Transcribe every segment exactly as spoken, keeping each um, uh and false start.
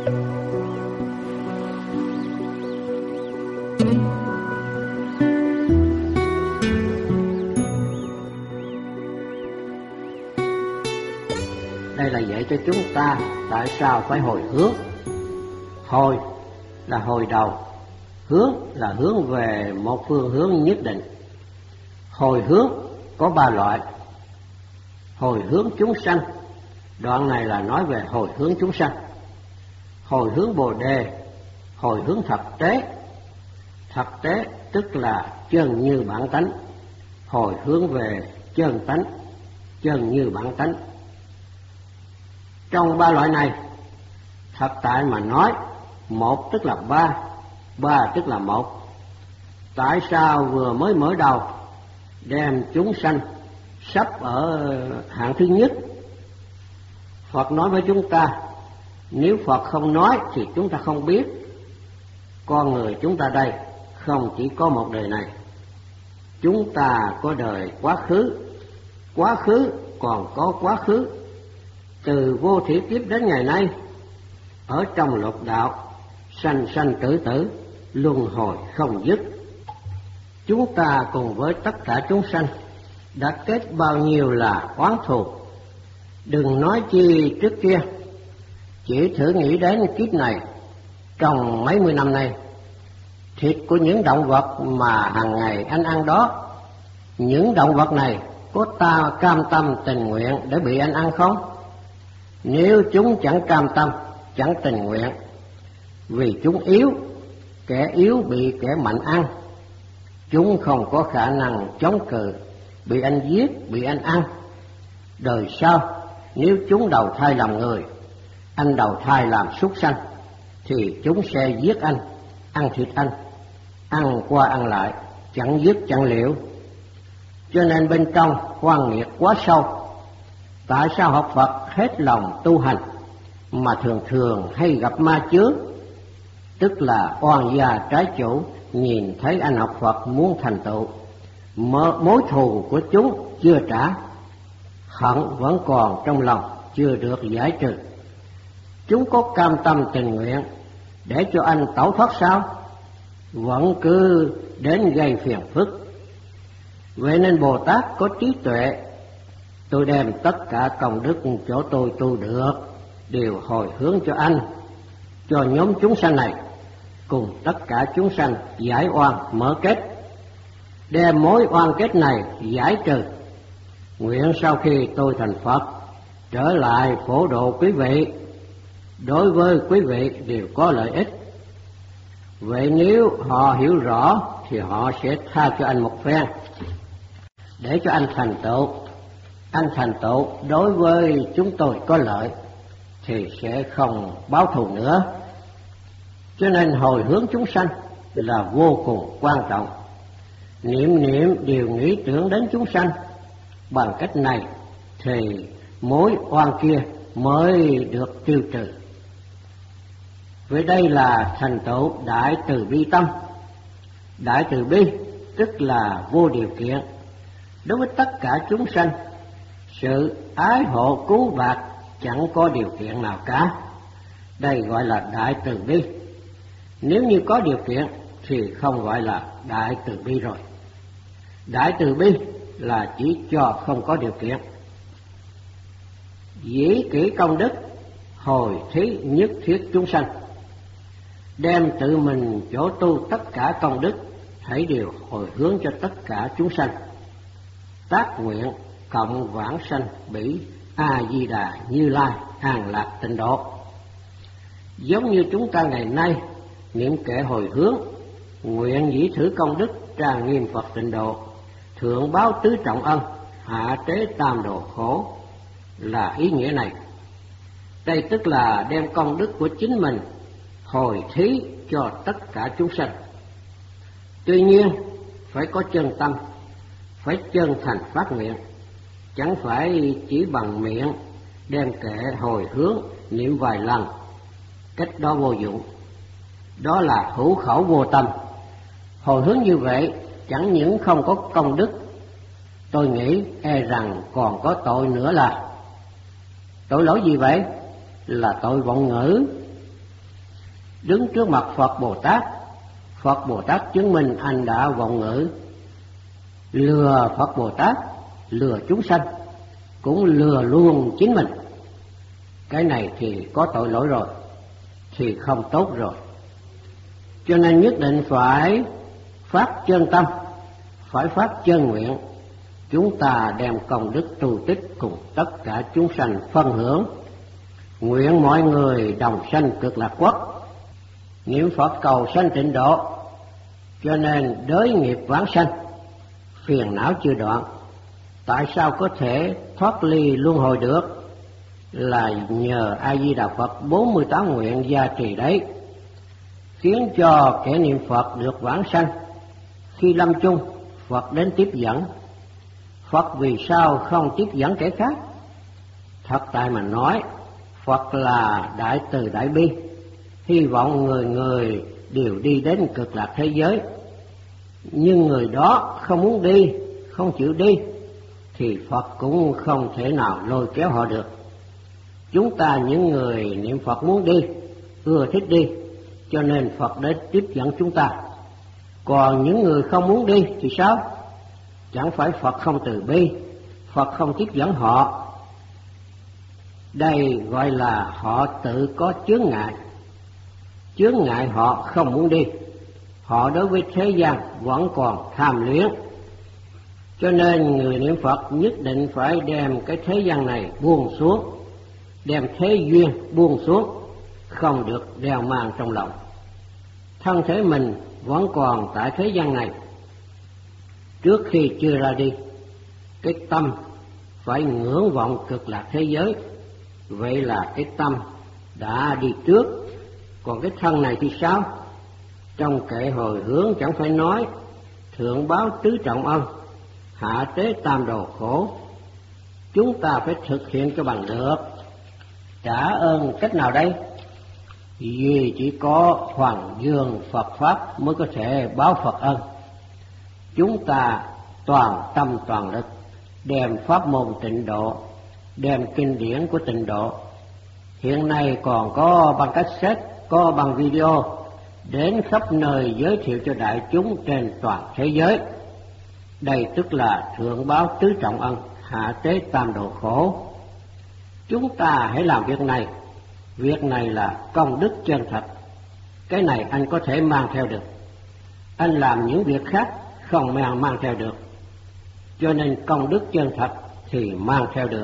Đây là dạy cho chúng ta tại sao phải hồi hướng. Hồi là hồi đầu, hướng là hướng về một phương hướng nhất định. Hồi hướng có ba loại. Hồi hướng chúng sanh, đoạn này là nói về hồi hướng chúng sanh. Hồi hướng Bồ Đề, hồi hướng thực tế. Thực tế tức là chân như bản tánh, hồi hướng về chân tánh, chân như bản tánh. Trong ba loại này, thật tại mà nói, một tức là ba, ba tức là một. Tại sao vừa mới mở đầu đem chúng sanh sắp ở hạng thứ nhất? Phật nói với chúng ta, nếu Phật không nói thì chúng ta không biết. Con người chúng ta đây không chỉ có một đời này, chúng ta có đời quá khứ, quá khứ còn có quá khứ. Từ vô thủy kiếp đến ngày nay, ở trong lục đạo sanh sanh tử tử, luân hồi không dứt. Chúng ta cùng với tất cả chúng sanh đã kết bao nhiêu là oán thù. Đừng nói chi trước kia, chỉ thử nghĩ đến kiếp này. Trong mấy mươi năm nay, thịt của những động vật mà hàng ngày anh ăn đó, những động vật này có ta cam tâm tình nguyện để bị anh ăn không? Nếu chúng chẳng cam tâm, chẳng tình nguyện, vì chúng yếu, kẻ yếu bị kẻ mạnh ăn, chúng không có khả năng chống cự, bị anh giết, bị anh ăn. Đời sau, nếu chúng đầu thai làm người, anh đầu thai làm súc sanh, thì chúng sẽ giết anh, ăn thịt anh, ăn qua ăn lại, chẳng dứt chẳng liễu. Cho nên bên trong oan nghiệt quá sâu. Tại sao học Phật hết lòng tu hành mà thường thường hay gặp ma chướng? Tức là oan gia trái chủ nhìn thấy anh học Phật muốn thành tựu, mối thù của chúng chưa trả, hận vẫn còn trong lòng chưa được giải trừ. Chúng có cam tâm tình nguyện để cho anh tẩu thoát sao? Vẫn cứ đến gây phiền phức. Vậy nên Bồ Tát có trí tuệ, tôi đem tất cả công đức chỗ tôi tu được đều hồi hướng cho anh, cho nhóm chúng sanh này, cùng tất cả chúng sanh giải oan mở kết, đem mối oan kết này giải trừ. Nguyện sau khi tôi thành Phật trở lại phổ độ quý vị, đối với quý vị đều có lợi ích. Vậy nếu họ hiểu rõ thì họ sẽ tha cho anh một phen, để cho anh thành tựu. Anh thành tựu đối với chúng tôi có lợi thì sẽ không báo thù nữa. Cho nên hồi hướng chúng sanh là vô cùng quan trọng. Niệm niệm đều nghĩ tưởng đến chúng sanh. Bằng cách này thì mối oan kia mới được tiêu trừ. Vậy đây là thành tựu đại từ bi tâm. Đại từ bi tức là vô điều kiện đối với tất cả chúng sanh. Sự ái hộ cứu bạc chẳng có điều kiện nào cả. Đây gọi là đại từ bi. Nếu như có điều kiện thì không gọi là đại từ bi rồi. Đại từ bi là chỉ cho không có điều kiện. Dĩ kỷ công đức, hồi thí nhất thiết chúng sanh. Đem tự mình chỗ tu tất cả công đức, hãy đều hồi hướng cho tất cả chúng sanh. Tác nguyện cộng vãng sanh bỉ A Di Đà Như Lai an lạc tịnh độ. Giống như chúng ta ngày nay niệm kệ hồi hướng, nguyện dĩ thử công đức trang nghiêm Phật tịnh độ, thượng báo tứ trọng ân, hạ tế tam đồ khổ, là ý nghĩa này. Đây tức là đem công đức của chính mình hồi thí cho tất cả chúng sanh. Tuy nhiên phải có chân tâm, phải chân thành phát nguyện, chẳng phải chỉ bằng miệng đem kệ hồi hướng niệm vài lần, cách đó vô dụng. Đó là hữu khẩu vô tâm. Hồi hướng như vậy chẳng những không có công đức, tôi nghĩ e rằng còn có tội nữa. Là tội lỗi gì vậy? Là tội vọng ngữ. đứng trước mặt Phật Bồ Tát. Phật Bồ Tát chứng minh anh đã vọng ngữ, lừa Phật Bồ Tát, lừa chúng sanh, cũng lừa luôn chính mình. Cái này thì có tội lỗi rồi, thì không tốt rồi. Cho nên nhất định phải phát chân tâm, phải phát chân nguyện. Chúng ta đem công đức tu tích cùng tất cả chúng sanh phân hưởng. Nguyện mọi người đồng sanh cực lạc quốc. Niệm Phật cầu sanh tịnh độ, cho nên đới nghiệp vãng sanh, phiền não chưa đoạn. Tại sao có thể thoát ly luân hồi được? Là nhờ A Di Đà Phật bốn mươi tám nguyện gia trì đấy, khiến cho kẻ niệm Phật được vãng sanh. Khi lâm chung, Phật đến tiếp dẫn. Phật vì sao không tiếp dẫn kẻ khác? Thật tại mà nói, Phật là đại từ đại bi, hy vọng người người đều đi đến cực lạc thế giới. Nhưng người đó không muốn đi, không chịu đi, thì Phật cũng không thể nào lôi kéo họ được. Chúng ta những người niệm Phật muốn đi, ưa thích đi, cho nên Phật đến tiếp dẫn chúng ta. Còn những người không muốn đi thì sao? Chẳng phải Phật không từ bi, Phật không tiếp dẫn họ. Đây gọi là họ tự có chướng ngại. Chướng ngại họ không muốn đi. Họ đối với thế gian vẫn còn tham luyến. Cho nên người niệm Phật nhất định phải đem cái thế gian này buông xuống, đem thế duyên buông xuống, không được đeo mang trong lòng. Thân thể mình vẫn còn tại thế gian này. Trước khi chưa ra đi, cái tâm phải ngưỡng vọng cực lạc thế giới. Vậy là cái tâm đã đi trước. Còn cái thân này thì sao? Trong kệ hồi hướng chẳng phải nói thượng báo tứ trọng ân, hạ tế tam đồ khổ. Chúng ta phải thực hiện cho bằng được. Trả ơn cách nào đây? Vì chỉ có Hoàng Dương Phật Pháp mới có thể báo Phật ân. Chúng ta toàn tâm toàn lực đem pháp môn tịnh độ, đem kinh điển của tịnh độ. Hiện nay còn có băng cassette, có băng video, đến khắp nơi giới thiệu cho đại chúng trên toàn thế giới. Đây tức là thượng báo tứ trọng ân, hạ tế tam độ khổ. Chúng ta hãy làm việc này. Việc này là công đức chân thật. Cái này anh có thể mang theo được. Anh làm những việc khác không mang mang theo được. Cho nên công đức chân thật thì mang theo được.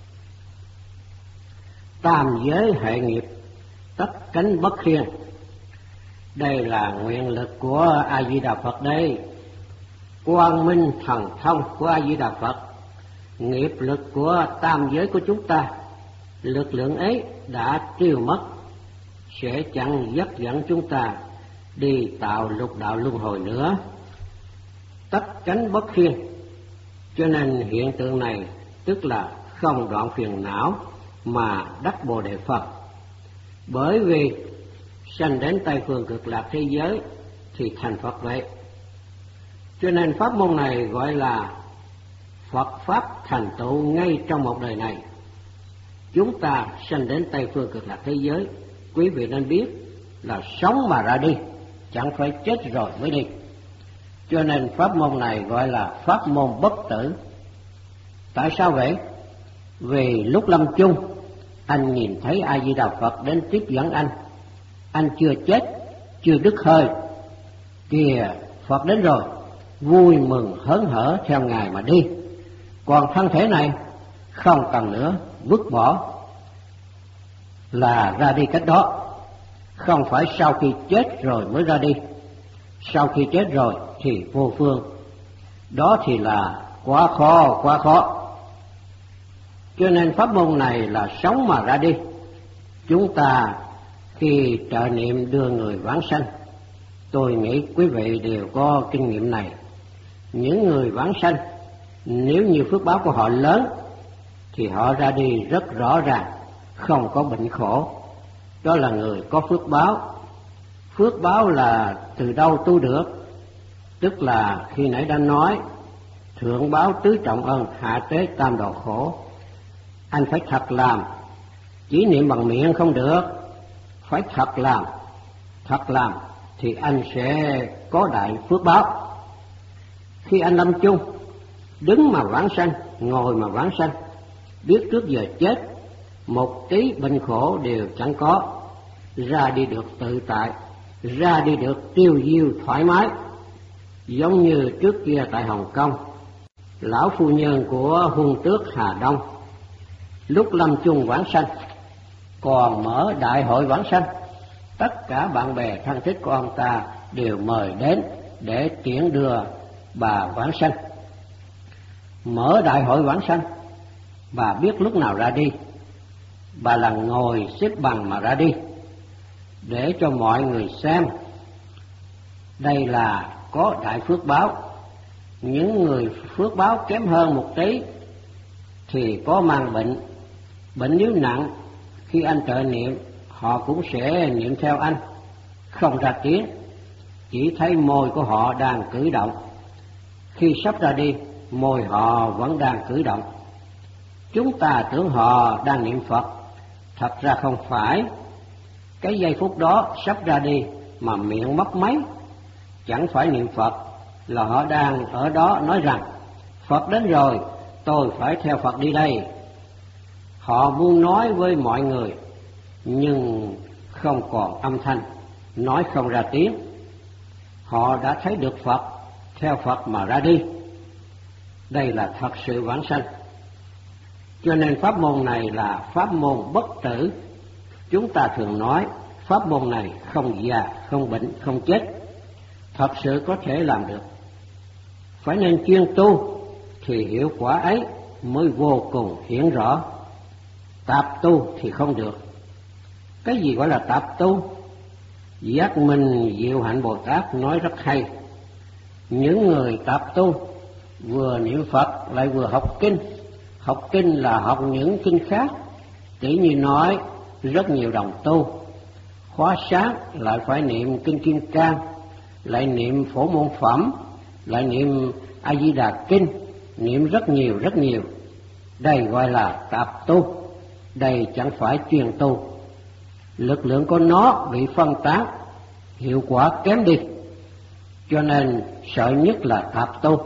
Tam giới hệ nghiệp, tất cánh bất khiên. Đây là nguyện lực của A Di Đà Phật đây. Quang minh thần thông của A Di Đà Phật, nghiệp lực của tam giới của chúng ta, lực lượng ấy đã tiêu mất, sẽ chẳng dắt dẫn chúng ta đi tạo lục đạo luân hồi nữa. Tất cánh bất khiên, cho nên hiện tượng này tức là không đoạn phiền não mà đắc Bồ Đề Phật. Bởi vì sanh đến Tây Phương Cực Lạc thế giới thì thành Phật vậy. Cho nên pháp môn này gọi là Phật Pháp thành tựu ngay trong một đời này. Chúng ta sanh đến Tây Phương Cực Lạc thế giới, quý vị nên biết là sống mà ra đi, chẳng phải chết rồi mới đi. Cho nên pháp môn này gọi là pháp môn bất tử. Tại sao vậy? Vì lúc lâm chung, anh nhìn thấy A Di Đà Phật đến tiếp dẫn anh. Anh chưa chết, chưa đứt hơi. Kìa, Phật đến rồi, vui mừng hớn hở theo Ngài mà đi. Còn thân thể này không cần nữa, vứt bỏ, là ra đi cách đó. Không phải sau khi chết rồi mới ra đi. Sau khi chết rồi thì vô phương. Đó thì là quá khó, quá khó. Cho nên pháp môn này là sống mà ra đi. Chúng ta khi trợ niệm đưa người vãng sanh, tôi nghĩ quý vị đều có kinh nghiệm này. Những người vãng sanh, nếu như phước báo của họ lớn thì họ ra đi rất rõ ràng, không có bệnh khổ. Đó là người có phước báo. Phước báo là từ đâu tu được? Tức là khi nãy đã nói thượng báo tứ trọng ân, hạ tế tam độ khổ. Anh phải thật làm, chỉ niệm bằng miệng không được, phải thật làm. thật làm thì anh sẽ có đại phước báo. Khi anh lâm chung, đứng mà vãng sanh, ngồi mà vãng sanh, biết trước giờ chết, một tí bệnh khổ đều chẳng có, ra đi được tự tại, ra đi được tiêu diêu thoải mái. Giống như trước kia tại Hồng Kông, lão phu nhân của Hung Tước Hà Đông lúc lâm chung vãng sanh còn mở đại hội vãng sanh, tất cả bạn bè thân thích của ông ta đều mời đến để tiễn đưa bà vãng sanh. Mở đại hội vãng sanh, bà biết lúc nào ra đi, bà là ngồi xếp bằng mà ra đi, để cho mọi người xem đây là có đại phước báo. Những người phước báo kém hơn một tí thì có mang bệnh, bệnh nếu nặng, khi anh trợ niệm họ cũng sẽ niệm theo anh, không ra tiếng, chỉ thấy môi của họ đang cử động. Khi sắp ra đi, môi họ vẫn đang cử động. Chúng ta tưởng họ đang niệm Phật, thật ra không phải. Cái giây phút đó sắp ra đi mà miệng mấp máy, chẳng phải niệm Phật, là họ đang ở đó nói rằng Phật đến rồi, tôi phải theo Phật đi đây. Họ muốn nói với mọi người nhưng không còn âm thanh, nói không ra tiếng. Họ đã thấy được Phật, theo Phật mà ra đi. Đây là thật sự vãng sanh. Cho nên pháp môn này là pháp môn bất tử. Chúng ta thường nói pháp môn này không già, không bệnh, không chết. Thật sự có thể làm được. Phải nên chuyên tu thì hiệu quả ấy mới vô cùng hiển rõ. Tạp tu thì không được. Cái gì gọi là tạp tu? Giác Minh Diệu Hạnh Bồ Tát nói rất hay. Những người tạp tu vừa niệm Phật lại vừa học kinh. Học kinh là học những kinh khác, tỉ như nói rất nhiều đồng tu. Khóa sáng lại phải niệm kinh Kim Cang, lại niệm Phổ Môn Phẩm, lại niệm A Di Đà Kinh, niệm rất nhiều rất nhiều. Đây gọi là tạp tu. Đây chẳng phải chuyên tu. Lực lượng của nó bị phân tán, hiệu quả kém đi. Cho nên sợ nhất là tạp tu.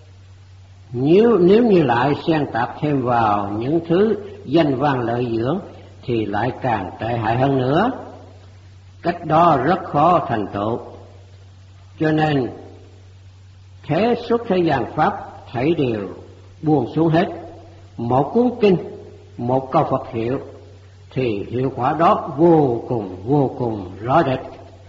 Nếu, nếu như lại xen tạp thêm vào những thứ danh văn lợi dưỡng thì lại càng tệ hại hơn nữa. Cách đó rất khó thành tựu. Cho nên thế xuất thế gian pháp thảy đều buông xuống hết. Một cuốn kinh, một câu Phật hiệu thì hiệu quả đó vô cùng vô cùng rõ rệt.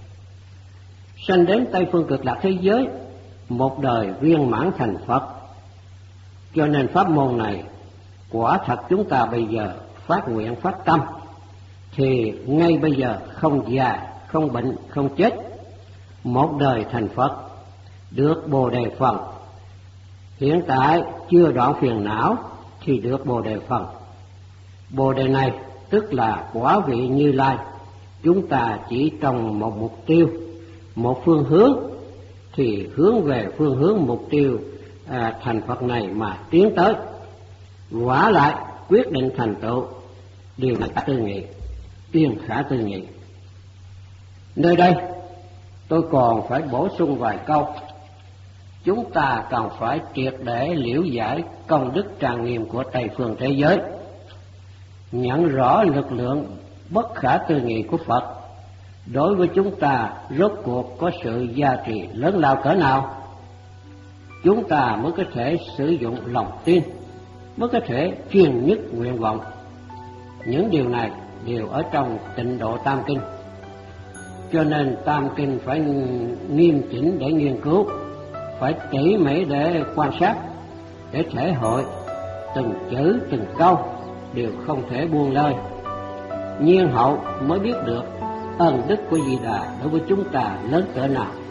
Sanh đến Tây Phương Cực Lạc thế giới, một đời viên mãn thành Phật. Cho nên pháp môn này quả thật chúng ta bây giờ phát nguyện phát tâm thì ngay bây giờ không già, không bệnh, không chết, một đời thành Phật, được Bồ Đề Phần. Hiện tại chưa đoạn phiền não thì được Bồ Đề Phần. Bồ Đề này tức là quả vị Như Lai. Chúng ta chỉ trong một mục tiêu, một phương hướng thì hướng về phương hướng mục tiêu à, thành Phật này mà tiến tới. Quả lại quyết định thành tựu điều này tư nghị, tiên khả tư nghị. Nơi đây tôi còn phải bổ sung vài câu. Chúng ta cần phải triệt để liễu giải công đức trang nghiêm của Tây Phương thế giới, nhận rõ lực lượng bất khả tư nghị của Phật đối với chúng ta rốt cuộc có sự giá trị lớn lao cỡ nào. Chúng ta mới có thể sử dụng lòng tin, mới có thể chuyên nhất nguyện vọng. Những điều này đều ở trong Tịnh Độ Tam Kinh. Cho nên Tam Kinh phải nghiêm chỉnh để nghiên cứu, phải tỉ mỉ để quan sát, để thể hội từng chữ từng câu đều không thể buông lơi. Nhiên hậu mới biết được ân đức của Di Đà đối với chúng ta lớn cỡ nào.